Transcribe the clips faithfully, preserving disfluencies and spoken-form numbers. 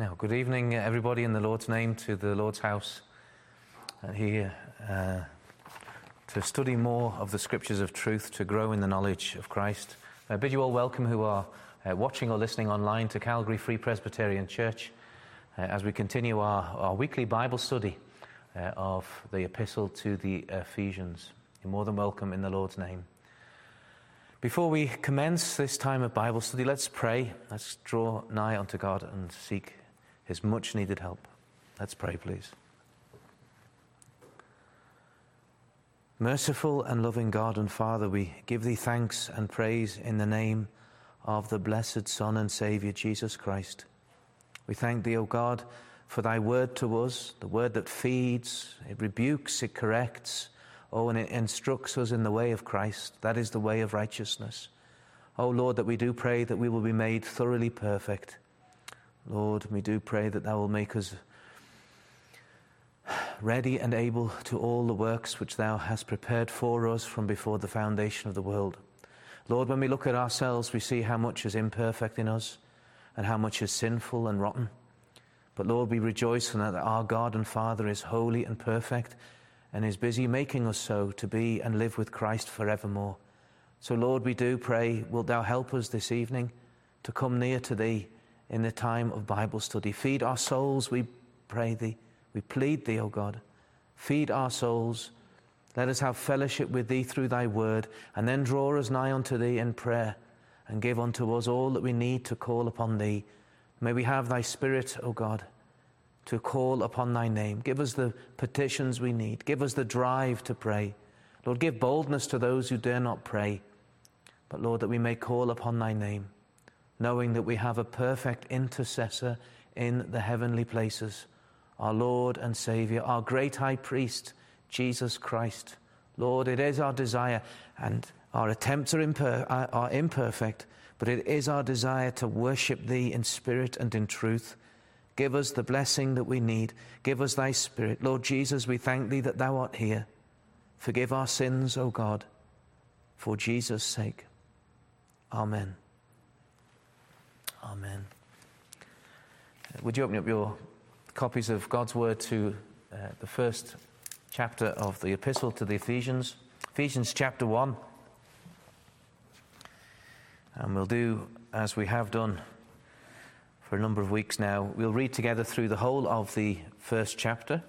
Now, good evening, everybody, in the Lord's name, to the Lord's house uh, here uh, to study more of the scriptures of truth, to grow in the knowledge of Christ. I bid you all welcome who are uh, watching or listening online to Calgary Free Presbyterian Church uh, as we continue our, our weekly Bible study uh, of the epistle to the Ephesians. You're more than welcome in the Lord's name. Before we commence this time of Bible study, let's pray. Let's draw nigh unto God and seek His much-needed help. Let's pray, please. Merciful and loving God and Father, we give Thee thanks and praise in the name of the blessed Son and Saviour, Jesus Christ. We thank Thee, O God, for Thy word to us, the word that feeds, it rebukes, it corrects, oh, and it instructs us in the way of Christ. That is the way of righteousness. Oh, Lord, that we do pray that we will be made thoroughly perfect. Lord, we do pray that Thou will make us ready and able to all the works which Thou hast prepared for us from before the foundation of the world. Lord, when we look at ourselves, we see how much is imperfect in us and how much is sinful and rotten. But Lord, we rejoice in that our God and Father is holy and perfect and is busy making us so to be and live with Christ forevermore. So, Lord, we do pray, wilt Thou help us this evening to come near to Thee in the time of Bible study. Feed our souls, we pray Thee. We plead Thee, O God. Feed our souls. Let us have fellowship with Thee through Thy word, and then draw us nigh unto Thee in prayer, and give unto us all that we need to call upon Thee. May we have Thy Spirit, O God, to call upon Thy name. Give us the petitions we need. Give us the drive to pray. Lord, give boldness to those who dare not pray. But Lord, that we may call upon Thy name, knowing that we have a perfect intercessor in the heavenly places, our Lord and Saviour, our great high priest, Jesus Christ. Lord, it is our desire, and our attempts are, imper- are imperfect, but it is our desire to worship Thee in spirit and in truth. Give us the blessing that we need. Give us Thy Spirit. Lord Jesus, we thank Thee that Thou art here. Forgive our sins, O God, for Jesus' sake. Amen. Amen. Would you open up your copies of God's Word to uh, the first chapter of the Epistle to the Ephesians, Ephesians chapter one. And we'll do as we have done for a number of weeks now. We'll read together through the whole of the first chapter.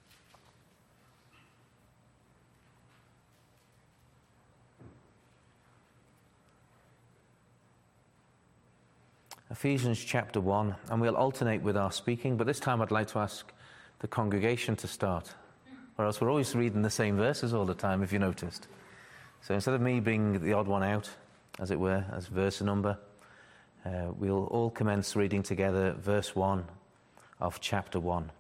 Ephesians chapter one, and we'll alternate with our speaking, but this time I'd like to ask the congregation to start, or else we're always reading the same verses all the time, if you noticed. So instead of me being the odd one out, as it were, as verse number, uh, we'll all commence reading together verse one of chapter one.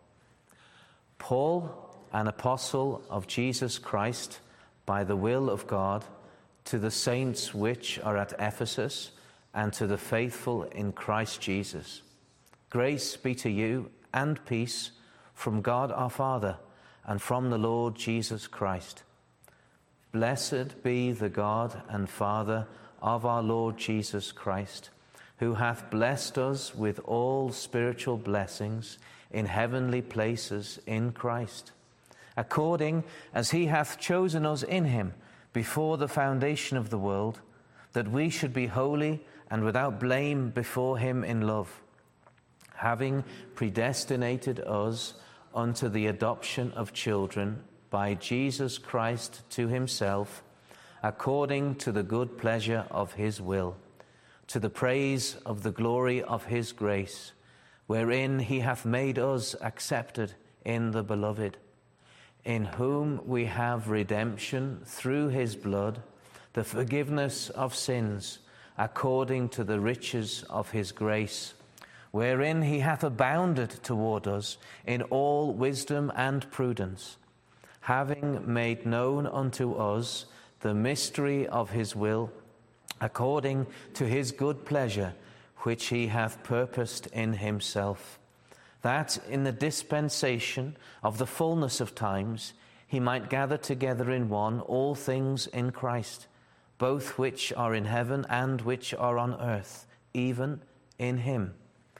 Paul, an apostle of Jesus Christ, by the will of God, to the saints which are at Ephesus, and to the faithful in Christ Jesus. Grace be to you and peace from God our Father and from the Lord Jesus Christ. Blessed be the God and Father of our Lord Jesus Christ, who hath blessed us with all spiritual blessings in heavenly places in Christ, according as He hath chosen us in Him before the foundation of the world, that we should be holy and without blame before Him in love, having predestinated us unto the adoption of children by Jesus Christ to Himself, according to the good pleasure of His will, to the praise of the glory of His grace, wherein He hath made us accepted in the Beloved, in whom we have redemption through His blood, the forgiveness of sins, according to the riches of His grace, wherein He hath abounded toward us in all wisdom and prudence, having made known unto us the mystery of His will, according to His good pleasure, which He hath purposed in Himself, that in the dispensation of the fullness of times He might gather together in one all things in Christ, both which are in heaven and which are on earth, even in Him.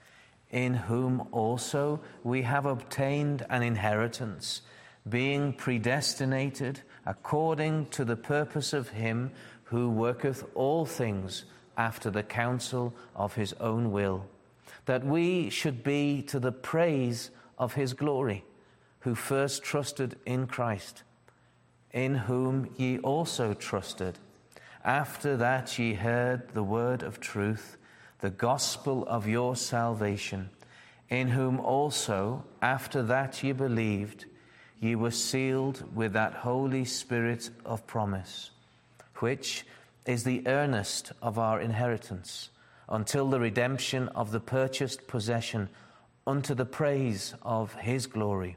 in whom also we have obtained an inheritance, being predestinated according to the purpose of him who worketh all things after the counsel of his own will, that we should be to the praise of his glory, who first trusted in Christ, in whom ye also trusted, after that ye heard the word of truth, the gospel of your salvation, in whom also, after that ye believed, ye were sealed with that Holy Spirit of promise, which is the earnest of our inheritance, until the redemption of the purchased possession, unto the praise of his glory.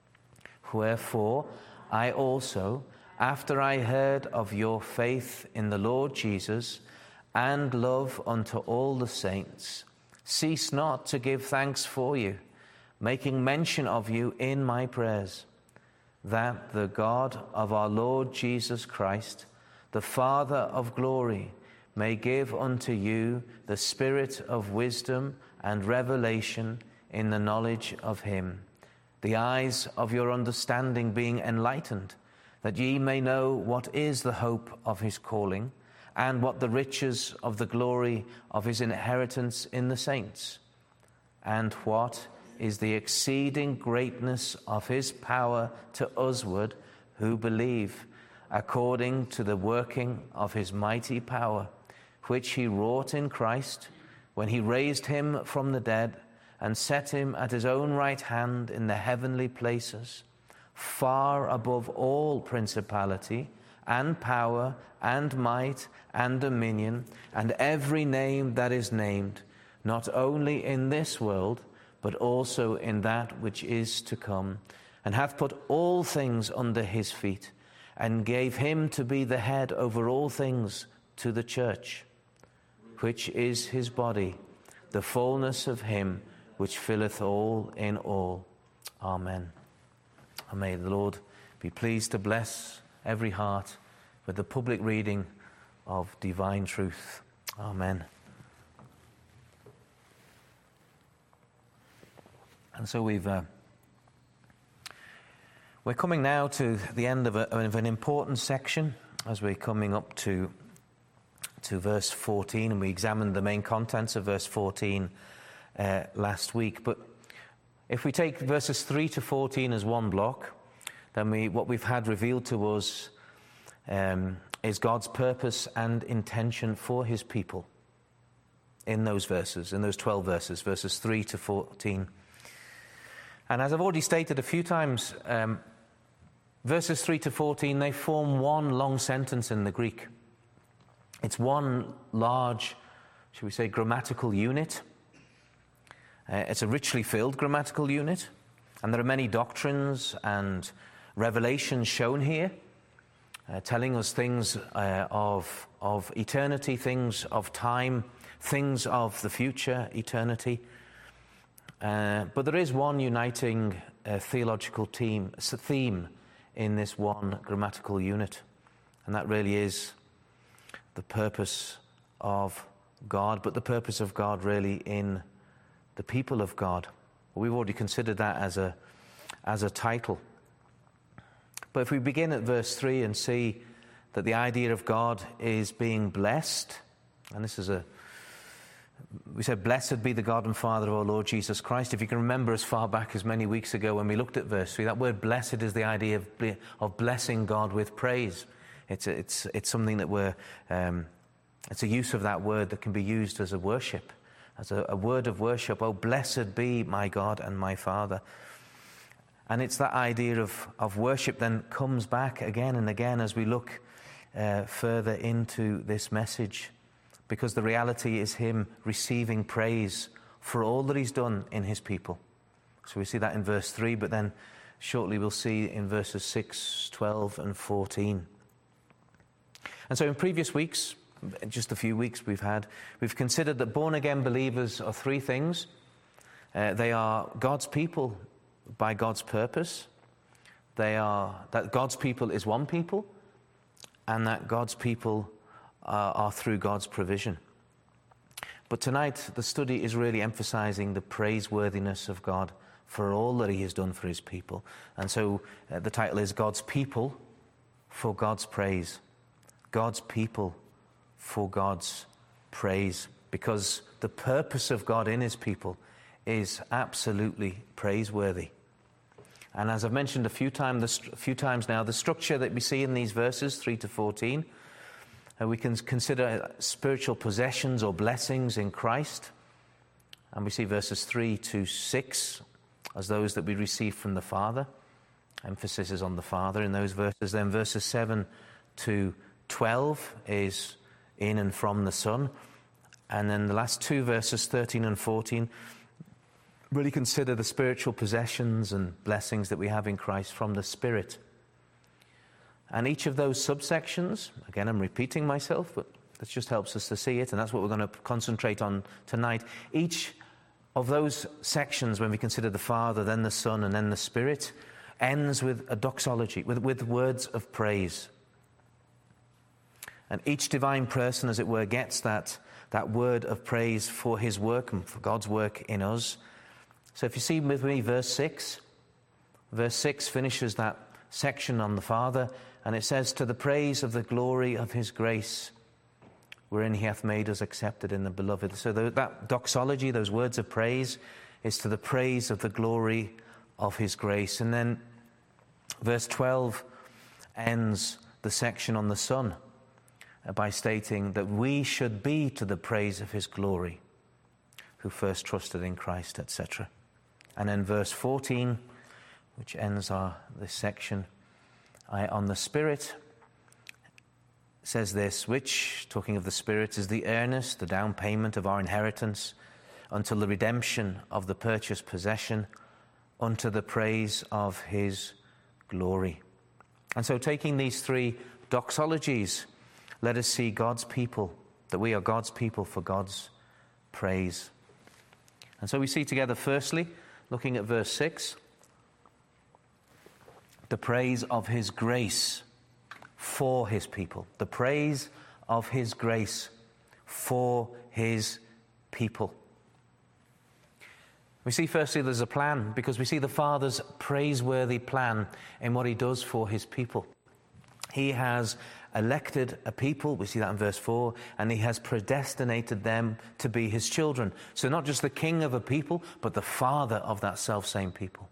Wherefore I also, after I heard of your faith in the Lord Jesus, and love unto all the saints, cease not to give thanks for you, making mention of you in my prayers, that the God of our Lord Jesus Christ, the Father of glory, may give unto you the spirit of wisdom and revelation in the knowledge of him, the eyes of your understanding being enlightened, that ye may know what is the hope of his calling, and what the riches of the glory of his inheritance in the saints, and what is the exceeding greatness of his power to usward who believe, according to the working of his mighty power, which he wrought in Christ, when he raised him from the dead, and set him at his own right hand in the heavenly places, far above all principality, and power, and might, and dominion, and every name that is named, not only in this world, but also in that which is to come, and hath put all things under his feet, and gave him to be the head over all things to the church, which is his body, the fullness of him which filleth all in all. Amen. And may the Lord be pleased to bless every heart with the public reading of divine truth. Amen. And so we've uh, we're coming now to the end of, a, of an important section as we're coming up to to verse fourteen, and we examined the main contents of verse fourteen uh, last week. But if we take verses three to fourteen as one block, then we what we've had revealed to us um, is God's purpose and intention for his people in those verses, in those twelve verses, verses three to fourteen. And as I've already stated a few times, um, verses three to fourteen, they form one long sentence in the Greek. It's one large, shall we say, grammatical unit. Uh, it's a richly filled grammatical unit, and there are many doctrines and revelations shown here, uh, telling us things uh, of, of eternity, things of time, things of the future eternity. Uh, but there is one uniting uh, theological theme, theme in this one grammatical unit, and that really is the purpose of God, but the purpose of God really in the people of God. We've already considered that as a as a title. But if we begin at verse three and see that the idea of God is being blessed, and this is a we said, blessed be the God and Father of our Lord Jesus Christ. If you can remember as far back as many weeks ago when we looked at verse three, that word blessed is the idea of, of blessing God with praise. It's a, it's it's something that we're, um, it's a use of that word that can be used as a worship, as a, a word of worship. Oh, blessed be my God and my Father. And it's that idea of, of worship then comes back again and again as we look uh, further into this message, because the reality is him receiving praise for all that he's done in his people. So we see that in verse three, but then shortly we'll see in verses six, twelve, and fourteen. And so in previous weeks, just a few weeks we've had, we've considered that born-again believers are three things. Uh, they are God's people by God's purpose. They are that God's people is one people, and that God's people uh, are through God's provision. But tonight, the study is really emphasizing the praiseworthiness of God for all that he has done for his people. And so uh, the title is God's People for God's Praise. God's people for God's praise. Because the purpose of God in his people is absolutely praiseworthy. And as I've mentioned a few, time, a few times now, the structure that we see in these verses, three to fourteen, uh, we can consider spiritual possessions or blessings in Christ. And we see verses three to six as those that we receive from the Father. Emphasis is on the Father in those verses. Then verses seven to twelve is in and from the Son. And then the last two verses, thirteen and fourteen, really consider the spiritual possessions and blessings that we have in Christ from the Spirit. And each of those subsections, again, I'm repeating myself, but this just helps us to see it, and that's what we're going to concentrate on tonight. Each of those sections, when we consider the Father, then the Son, and then the Spirit, ends with a doxology, with, with words of praise. And each divine person, as it were, gets that, that word of praise for his work and for God's work in us. So if you see with me verse six, verse six finishes that section on the Father, and it says, to the praise of the glory of his grace, wherein he hath made us accepted in the beloved. So that doxology, those words of praise, is to the praise of the glory of his grace. And then verse twelve ends the section on the Son by stating that we should be to the praise of his glory, who first trusted in Christ, et cetera. And then verse fourteen, which ends our this section, I, on the Spirit, says this, which, talking of the Spirit, is the earnest, the down payment of our inheritance, until the redemption of the purchased possession, unto the praise of his glory. And so taking these three doxologies, let us see God's people, that we are God's people for God's praise. And so we see together, firstly, looking at verse six, the praise of his grace for his people. The praise of his grace for his people. We see firstly there's a plan, because we see the Father's praiseworthy plan in what he does for his people. He has elected a people, we see that in verse four, and he has predestinated them to be his children. So not just the king of a people, but the father of that self-same people.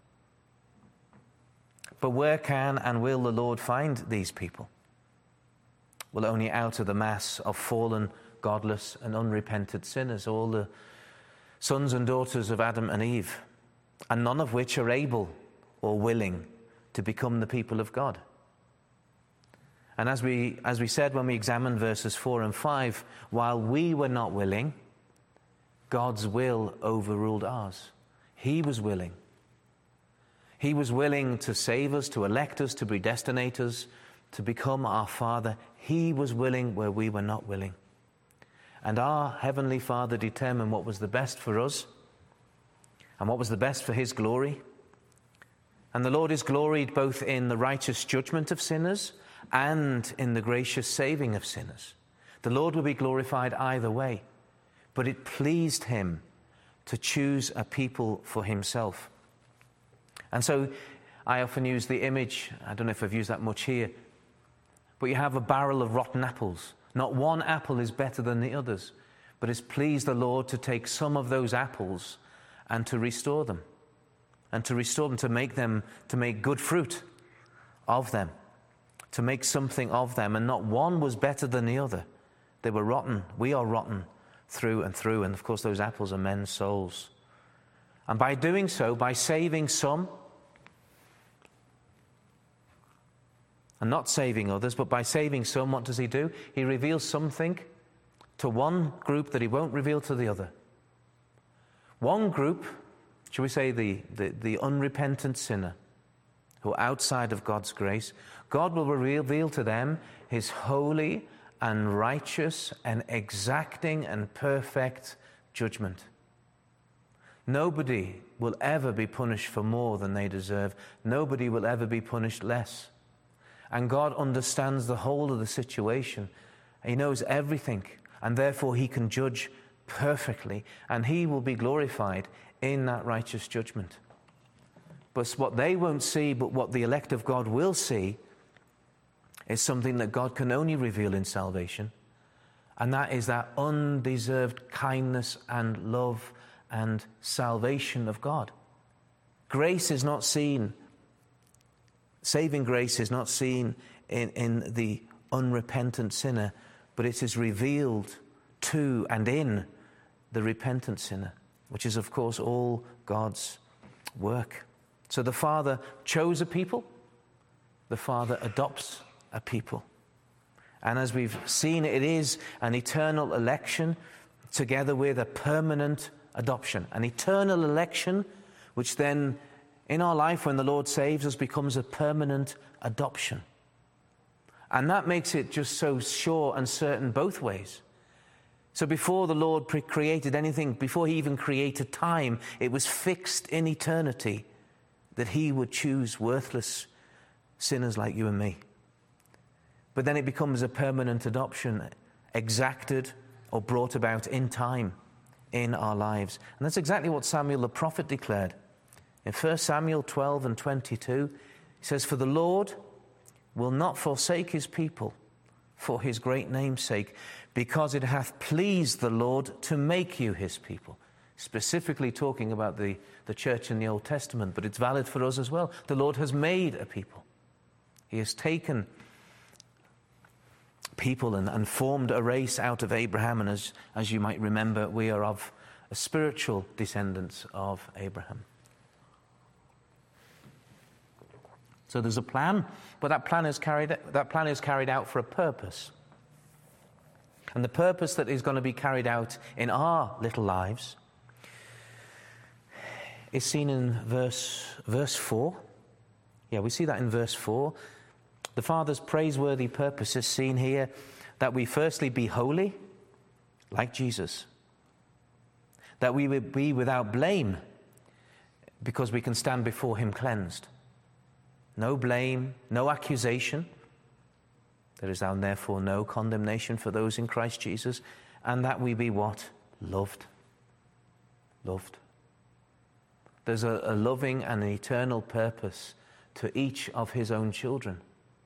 But where can and will the Lord find these people? Well, only out of the mass of fallen, godless, and unrepented sinners, all the sons and daughters of Adam and Eve, and none of which are able or willing to become the people of God. And as we, as we said when we examined verses four and five, while we were not willing, God's will overruled ours. He was willing. He was willing to save us, to elect us, to predestinate us, to become our Father. He was willing where we were not willing. And our Heavenly Father determined what was the best for us and what was the best for his glory. And the Lord is gloried both in the righteous judgment of sinners and in the gracious saving of sinners. The Lord will be glorified either way, but it pleased him to choose a people for himself. And so I often use the image, I don't know if I've used that much here, but you have a barrel of rotten apples. Not one apple is better than the others, but it's pleased the Lord to take some of those apples and to restore them, and to restore them, to make them, to make good fruit of them, to make something of them. And not one was better than the other. They were rotten. We are rotten through and through. And of course, those apples are men's souls. And by doing so, by saving some, and not saving others, but by saving some, what does he do? He reveals something to one group that he won't reveal to the other. One group, shall we say the, the, the unrepentant sinner, who are outside of God's grace, God will reveal to them his holy and righteous and exacting and perfect judgment. Nobody will ever be punished for more than they deserve. Nobody will ever be punished less. And God understands the whole of the situation. He knows everything, and therefore he can judge perfectly, and he will be glorified in that righteous judgment. But what they won't see, but what the elect of God will see, is something that God can only reveal in salvation, and that is that undeserved kindness and love and salvation of God. Grace is not seen, saving grace is not seen in, in the unrepentant sinner, but it is revealed to and in the repentant sinner, which is, of course, all God's work. So the Father chose a people, the Father adopts a people. And as we've seen, it is an eternal election together with a permanent adoption. An eternal election, which then, in our life, when the Lord saves us, becomes a permanent adoption. And that makes it just so sure and certain both ways. So before the Lord pre- created anything, before he even created time, it was fixed in eternity that he would choose worthless sinners like you and me. But then it becomes a permanent adoption, exacted or brought about in time in our lives. And that's exactly what Samuel the prophet declared. In First Samuel twelve and twenty-two, he says, "For the Lord will not forsake his people for his great name's sake, because it hath pleased the Lord to make you his people." Specifically talking about the, the church in the Old Testament, but it's valid for us as well. The Lord has made a people. He has taken people and, and formed a race out of Abraham, and as, as you might remember, we are of a spiritual descendants of Abraham. So there's a plan, but that plan is carried that plan is carried out for a purpose. And the purpose that is going to be carried out in our little lives is seen in verse verse four. Yeah, we see that in verse four. The Father's praiseworthy purpose is seen here, that we firstly be holy, like Jesus. That we would be without blame, because we can stand before him cleansed. No blame, no accusation. There is now therefore no condemnation for those in Christ Jesus. And that we be what? Loved. Loved. There's a, a loving and an eternal purpose to each of his own children.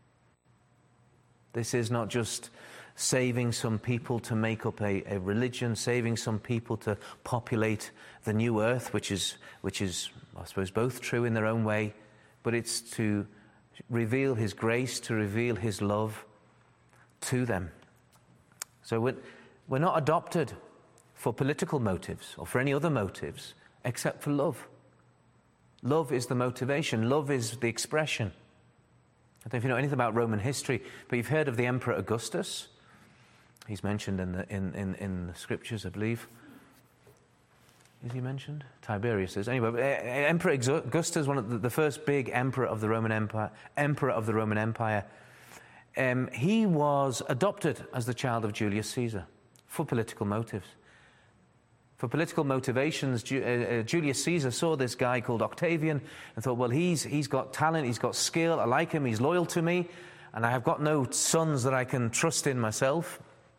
This is not just saving some people to make up a, a religion, saving some people to populate the new earth, which is, which is, I suppose, both true in their own way, but it's to reveal his grace, to reveal his love to them. So we're, we're not adopted for political motives or for any other motives except for love. Love is the motivation. Love is the expression. I don't know if you know anything about Roman history, but you've heard of the Emperor Augustus. He's mentioned in the, in, in, in the scriptures, I believe. Is he mentioned? Tiberius is. Anyway, Emperor Augustus, one of the, the first big emperor of the Roman Empire, emperor of the Roman Empire, um, he was adopted as the child of Julius Caesar for political motives. For political motivations, Ju- uh, Julius Caesar saw this guy called Octavian and thought, well, he's he's got talent, he's got skill, I like him, he's loyal to me, and I have got no sons that I can trust in myself.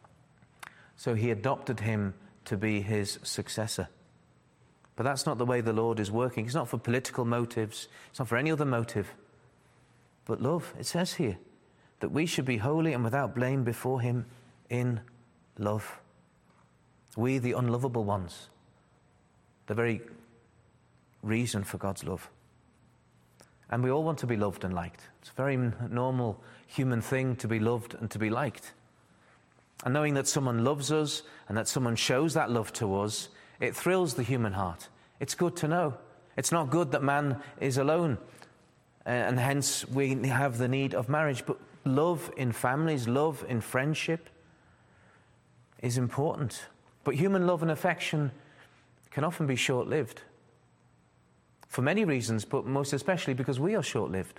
So he adopted him to be his successor. But that's not the way the Lord is working. It's not for political motives. It's not for any other motive. But love, it says here, that we should be holy and without blame before him in love. We, the unlovable ones, the very reason for God's love. And we all want to be loved and liked. It's a very normal human thing to be loved and to be liked. And knowing that someone loves us and that someone shows that love to us, it thrills the human heart. It's good to know. It's not good that man is alone, and hence we have the need of marriage. But love in families, love in friendship is important. But human love and affection can often be short-lived. For many reasons, but most especially because we are short-lived.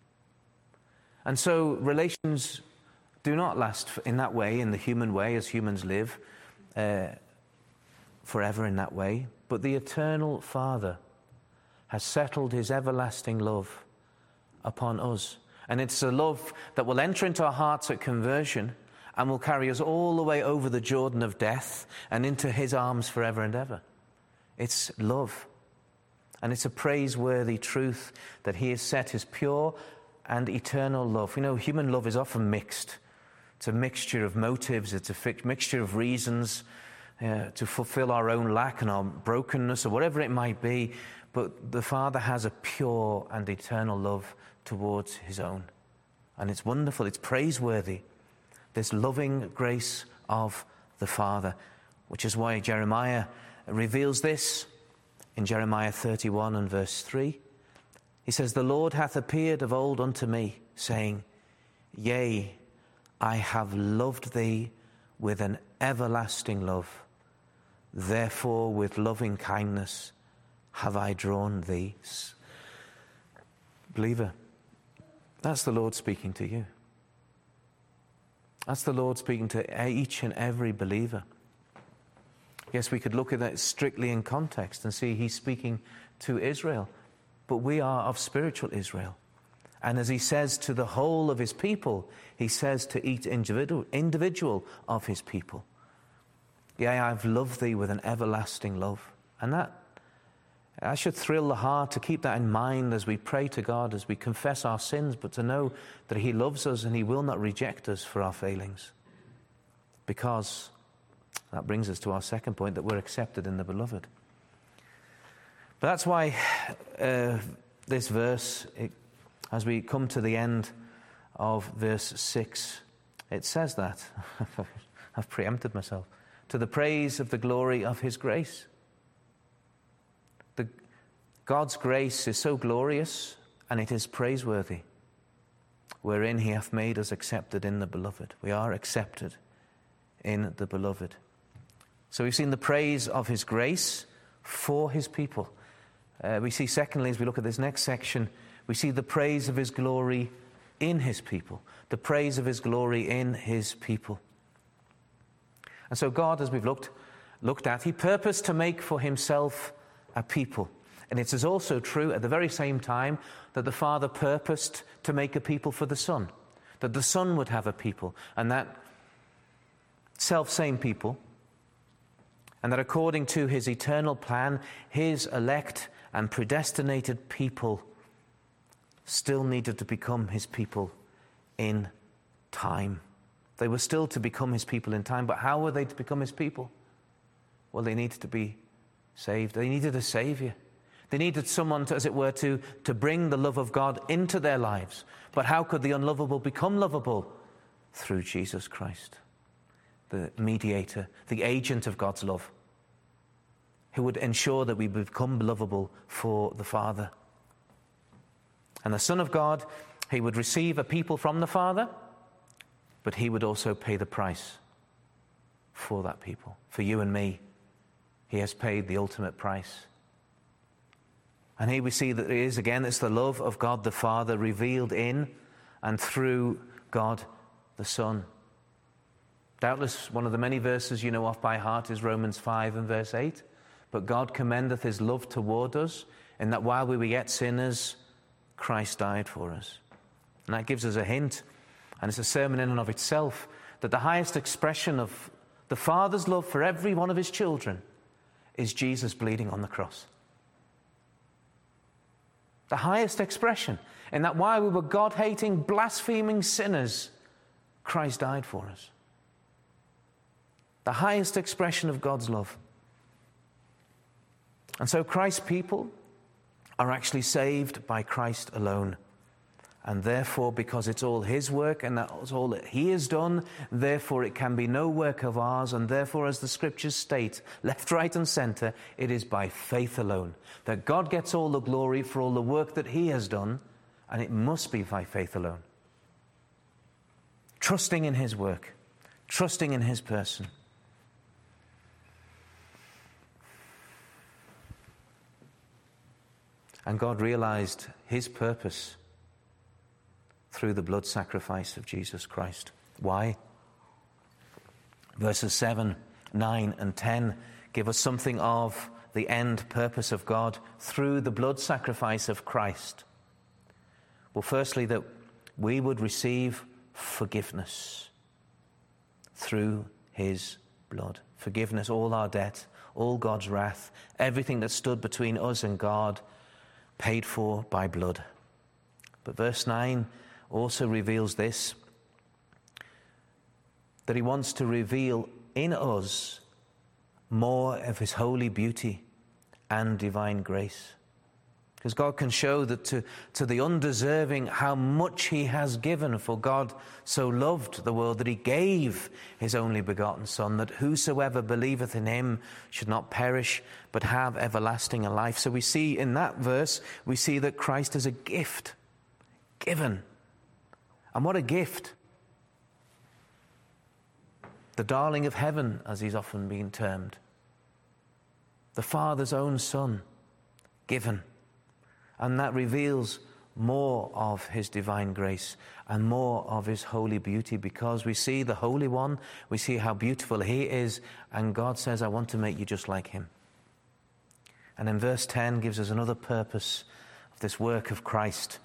And so relations do not last in that way, in the human way, as humans live, uh, forever in that way. But the eternal Father has settled his everlasting love upon us. And it's a love that will enter into our hearts at conversion and will carry us all the way over the Jordan of death and into his arms forever and ever. It's love. And it's a praiseworthy truth that he has set his pure and eternal love. You know, human love is often mixed. It's a mixture of motives, it's a fi- mixture of reasons uh, to fulfill our own lack and our brokenness or whatever it might be. But the Father has a pure and eternal love towards his own. And it's wonderful, it's praiseworthy, this loving grace of the Father, which is why Jeremiah reveals this in Jeremiah thirty-one and verse three. He says, "The Lord hath appeared of old unto me, saying, Yea, I have loved thee with an everlasting love. Therefore with loving kindness have I drawn thee." Believer, that's the Lord speaking to you. That's the Lord speaking to each and every believer. Yes, we could look at that strictly in context and see he's speaking to Israel, but we are of spiritual Israel. And as he says to the whole of his people, he says to each individual, individual of his people, "Yea, I've loved thee with an everlasting love." And that, that should thrill the heart to keep that in mind as we pray to God, as we confess our sins, but to know that he loves us and he will not reject us for our failings. Because that brings us to our second point, that we're accepted in the beloved. But that's why uh, this verse, it, as we come to the end of verse six, it says that. I've preempted myself. To the praise of the glory of his grace. The, God's grace is so glorious, and it is praiseworthy, wherein he hath made us accepted in the beloved. We are accepted in the beloved. So we've seen the praise of his grace for his people. Uh, we see, secondly, as we look at this next section, we see the praise of his glory in his people. The praise of his glory in his people. And so God, as we've looked, looked at, he purposed to make for himself a people. And it is also true at the very same time that the Father purposed to make a people for the Son. That the Son would have a people. And that self-same people, and that according to his eternal plan, his elect and predestinated people still needed to become his people in time. They were still to become his people in time, but how were they to become his people? Well, they needed to be saved. They needed a Savior. They needed someone, to, as it were, to, to bring the love of God into their lives. But how could the unlovable become lovable? Through Jesus Christ, the mediator, the agent of God's love, who would ensure that we become lovable for the Father. And the Son of God, he would receive a people from the Father, but he would also pay the price for that people. For you and me, he has paid the ultimate price. And here we see that it is, again, it's the love of God the Father revealed in and through God the Son. Doubtless one of the many verses you know off by heart is Romans five and verse eight. But God commendeth his love toward us, in that while we were yet sinners, Christ died for us. And that gives us a hint, and it's a sermon in and of itself, that the highest expression of the Father's love for every one of his children is Jesus bleeding on the cross. The highest expression, in that while we were God-hating, blaspheming sinners, Christ died for us. The highest expression of God's love. And so Christ's people are actually saved by Christ alone. And therefore, because it's all his work and that's all that he has done, therefore it can be no work of ours. And therefore, as the scriptures state, left, right and center, it is by faith alone that God gets all the glory for all the work that he has done. And it must be by faith alone. Trusting in his work, trusting in his person. And God realized his purpose through the blood sacrifice of Jesus Christ. Why? Verses seven, nine, and ten give us something of the end purpose of God through the blood sacrifice of Christ. Well, firstly, that we would receive forgiveness. through his blood. Forgiveness, all our debt, all God's wrath, everything that stood between us and God, paid for by blood. But verse nine also reveals this, that he wants to reveal in us more of his holy beauty and divine grace. Because God can show that to, to the undeserving how much he has given, for God so loved the world that he gave his only begotten Son, that whosoever believeth in him should not perish but have everlasting life. So we see in that verse, we see that Christ is a gift given. And what a gift. The darling of heaven, as he's often been termed. The Father's own Son, given. And that reveals more of his divine grace and more of his holy beauty, because we see the Holy One, we see how beautiful he is, and God says, I want to make you just like him. And then verse ten gives us another purpose of this work of Christ,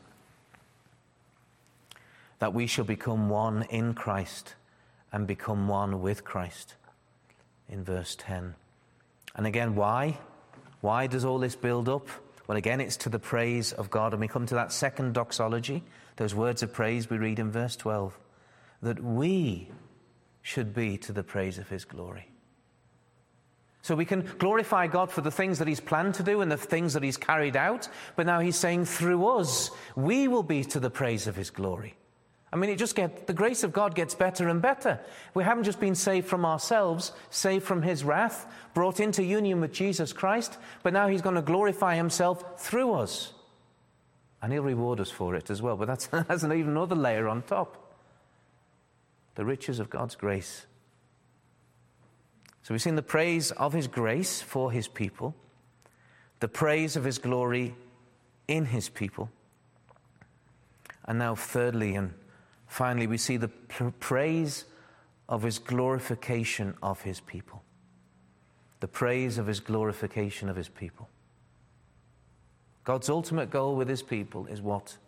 that we shall become one in Christ and become one with Christ, in verse ten. And again, why? Why does all this build up? Well, again, it's to the praise of God. And we come to that second doxology, those words of praise we read in verse twelve, that we should be to the praise of his glory. So we can glorify God for the things that he's planned to do and the things that he's carried out, but now he's saying through us, we will be to the praise of his glory. I mean, it just gets, the grace of God gets better and better. We haven't just been saved from ourselves, saved from his wrath, brought into union with Jesus Christ, but now he's going to glorify himself through us. And he'll reward us for it as well. But that's, that's an even another layer on top. The riches of God's grace. So we've seen the praise of his grace for his people, the praise of his glory in his people, and now thirdly and finally, we see the praise of his glorification of his people. The praise of his glorification of his people. God's ultimate goal with his people is what?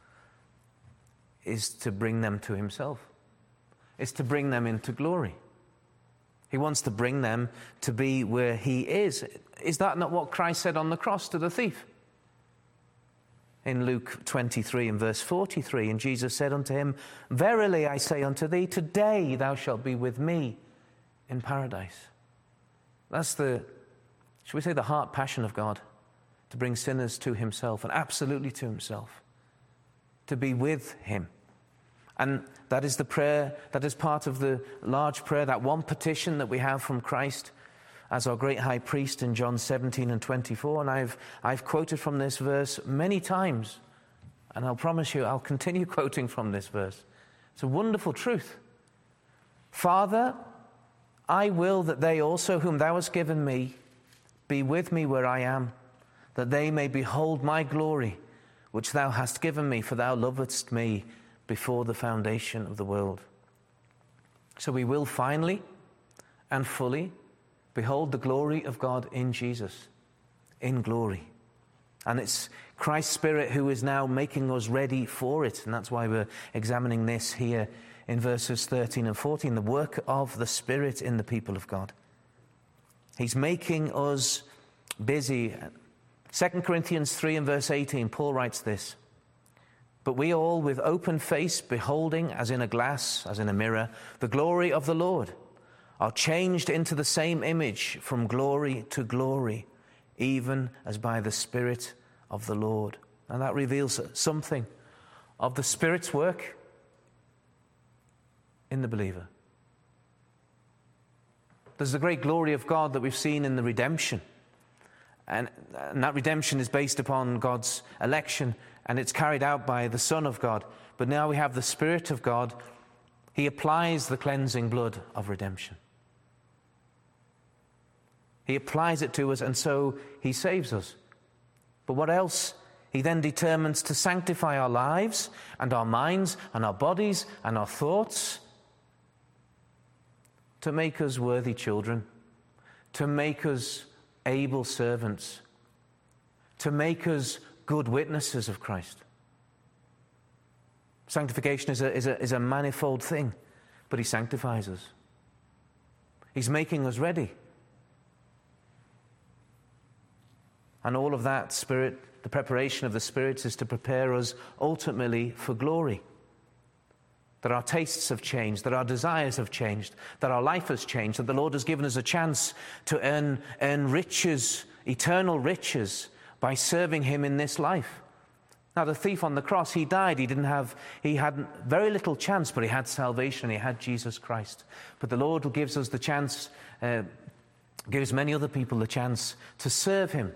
Is to bring them to himself. Is to bring them into glory. He wants to bring them to be where he is. Is that not what Christ said on the cross to the thief? In Luke twenty-three and verse forty-three, and Jesus said unto him, Verily I say unto thee, today thou shalt be with me in paradise. That's the, should we say, the heart passion of God, to bring sinners to himself, and absolutely to himself, to be with him. And that is the prayer, that is part of the large prayer, that one petition that we have from Christ as our great high priest in John seventeen and twenty-four. And I've, I've quoted from this verse many times. And I'll promise you, I'll continue quoting from this verse. It's a wonderful truth. Father, I will that they also, whom thou hast given me, be with me where I am, that they may behold my glory, which thou hast given me, for thou lovedst me before the foundation of the world. So we will finally and fully behold the glory of God in Jesus, in glory. And it's Christ's Spirit who is now making us ready for it. And that's why we're examining this here in verses thirteen and fourteen, the work of the Spirit in the people of God. He's making us busy. Second Corinthians three and verse eighteen, Paul writes this, But we all with open face, beholding as in a glass, as in a mirror, the glory of the Lord, are changed into the same image from glory to glory, even as by the Spirit of the Lord. And that reveals something of the Spirit's work in the believer. There's the great glory of God that we've seen in the redemption. And, and that redemption is based upon God's election, and it's carried out by the Son of God. But now we have the Spirit of God. He applies the cleansing blood of redemption. He applies it to us, and so he saves us. But what else? He then determines to sanctify our lives and our minds and our bodies and our thoughts, to make us worthy children, to make us able servants, to make us good witnesses of Christ. Sanctification is a, is a, is a manifold thing, but he sanctifies us. He's making us ready. And all of that Spirit, the preparation of the Spirit, is to prepare us ultimately for glory. That our tastes have changed, that our desires have changed, that our life has changed, that the Lord has given us a chance to earn, earn riches, eternal riches, by serving him in this life. Now, the thief on the cross, he died. He didn't have, he had very little chance, but he had salvation. He had Jesus Christ. But the Lord gives us the chance, uh, gives many other people the chance to serve him.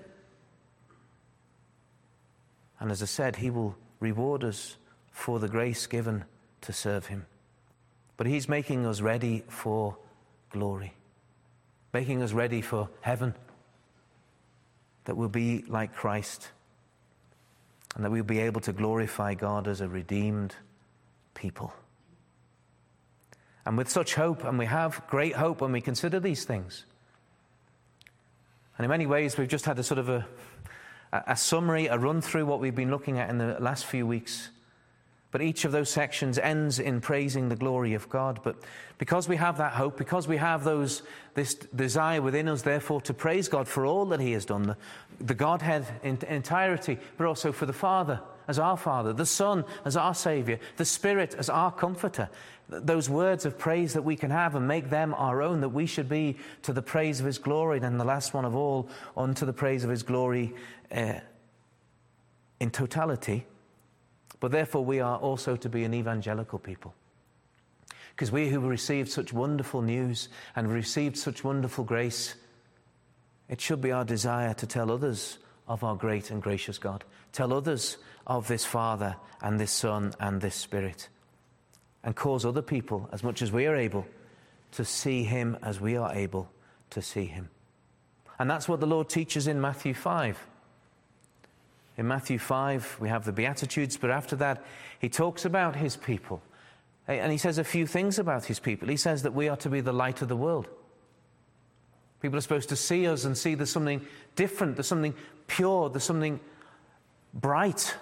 And as I said, he will reward us for the grace given to serve him. But he's making us ready for glory, making us ready for heaven, that we'll be like Christ, and that we'll be able to glorify God as a redeemed people. And with such hope, and we have great hope when we consider these things. And in many ways, we've just had a sort of a, a summary, a run through what we've been looking at in the last few weeks. But each of those sections ends in praising the glory of God. But because we have that hope, because we have those this desire within us, therefore, to praise God for all that he has done, the, the Godhead in entirety, but also for the Father as our Father, the Son as our Saviour, the Spirit as our Comforter, those words of praise that we can have and make them our own, that we should be to the praise of his glory, and then the last one of all, unto the praise of his glory uh, in totality. But therefore we are also to be an evangelical people. Because we who received such wonderful news and received such wonderful grace, it should be our desire to tell others of our great and gracious God. Tell others of this Father and this Son and this Spirit. And cause other people, as much as we are able, to see him as we are able to see him. And that's what the Lord teaches in Matthew five. In Matthew five, we have the Beatitudes, but after that, he talks about his people. And he says a few things about his people. He says that we are to be the light of the world. People are supposed to see us and see there's something different, there's something pure, there's something bright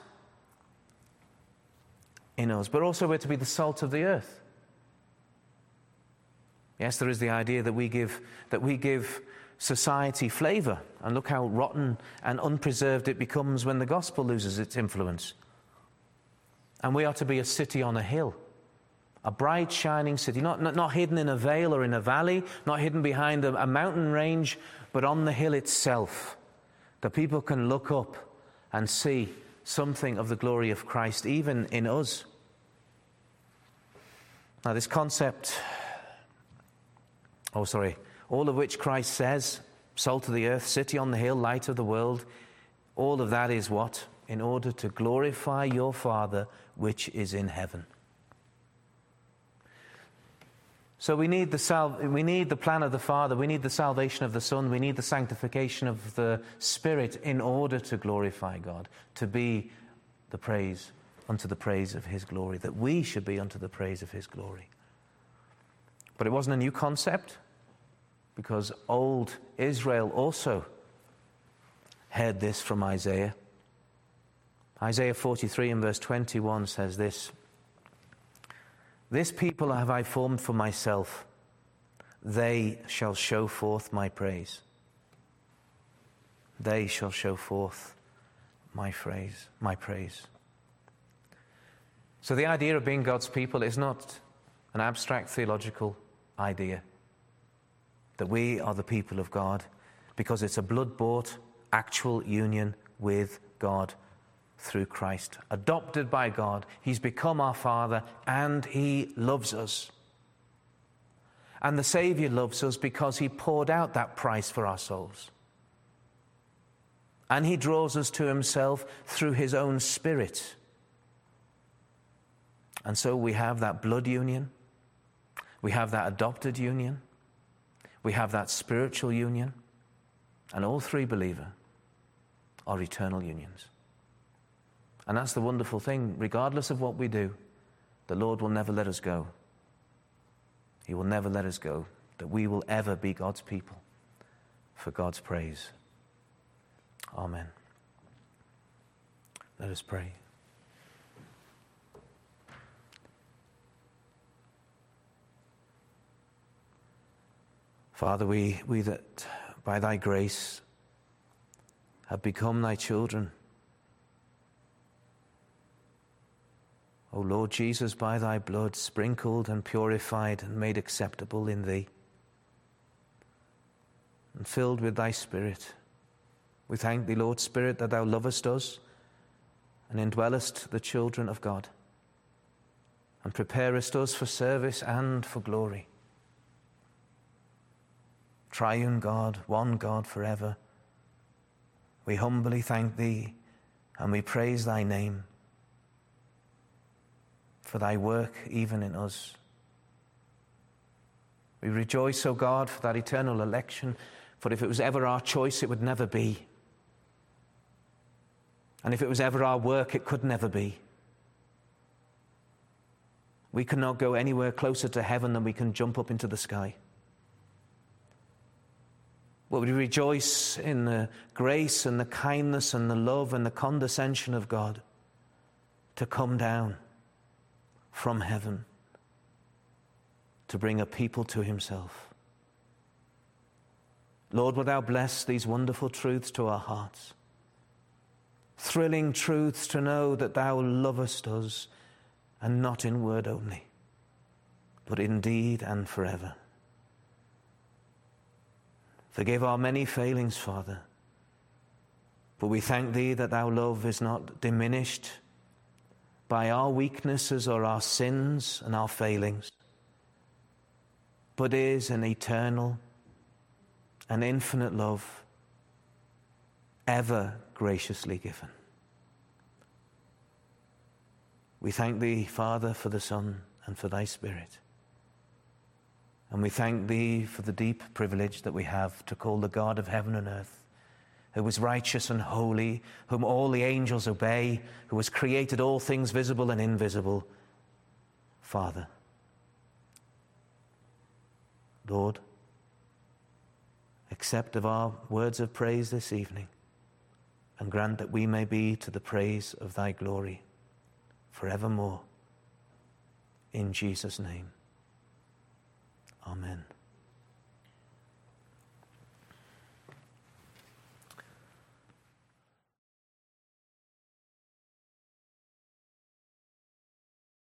in us. But also we're to be the salt of the earth. Yes, there is the idea that we give, that we give society flavour. And look how rotten and unpreserved it becomes when the gospel loses its influence. And we are to be a city on a hill. A bright, shining city, not, not, not hidden in a vale or in a valley, not hidden behind a, a mountain range, but on the hill itself. That people can look up and see something of the glory of Christ, even in us. Now this concept, oh sorry, all of which Christ says, salt of the earth, city on the hill, light of the world, all of that is what? In order to glorify your Father which is in heaven. So we need the sal- we need the plan of the Father, we need the salvation of the Son, we need the sanctification of the Spirit in order to glorify God, to be the praise unto the praise of his glory, that we should be unto the praise of his glory. But it wasn't a new concept, because old Israel also heard this from Isaiah. Isaiah forty-three and verse twenty-one says this: "This people have I formed for myself, they shall show forth my praise." They shall show forth my praise, my praise. So the idea of being God's people is not an abstract theological idea. That we are the people of God, because it's a blood-bought, actual union with God through Christ. Adopted by God, he's become our Father, and he loves us. And the Saviour loves us because he poured out that price for our souls. And he draws us to himself through his own Spirit. And so we have that blood union, we have that adopted union, we have that spiritual union, and all three, believer, are eternal unions. And that's the wonderful thing. Regardless of what we do, the Lord will never let us go. He will never let us go, that we will ever be God's people for God's praise. Amen. Let us pray. Father, we, we that by thy grace have become thy children. O Lord Jesus, by thy blood sprinkled and purified and made acceptable in thee, and filled with thy Spirit, we thank thee, Lord Spirit, that thou lovest us and indwellest the children of God, and preparest us for service and for glory. Triune God, one God forever, we humbly thank thee and we praise thy name for thy work even in us. We rejoice, O God, for that eternal election, for if it was ever our choice, it would never be. And if it was ever our work, it could never be. We cannot go anywhere closer to heaven than we can jump up into the sky. But we rejoice in the grace and the kindness and the love and the condescension of God to come down from heaven to bring a people to himself. Lord, wilt thou bless these wonderful truths to our hearts? Thrilling truths to know that thou lovest us, and not in word only, but in deed and forever. Forgive our many failings, Father, but we thank thee that thou love is not diminished by our weaknesses or our sins and our failings, but is an eternal and infinite love, ever graciously given. We thank thee, Father, for the Son and for thy Spirit. And we thank thee for the deep privilege that we have to call the God of heaven and earth, who is righteous and holy, whom all the angels obey, who has created all things visible and invisible, Father. Lord, accept of our words of praise this evening, and grant that we may be to the praise of thy glory forevermore. In Jesus' name, amen.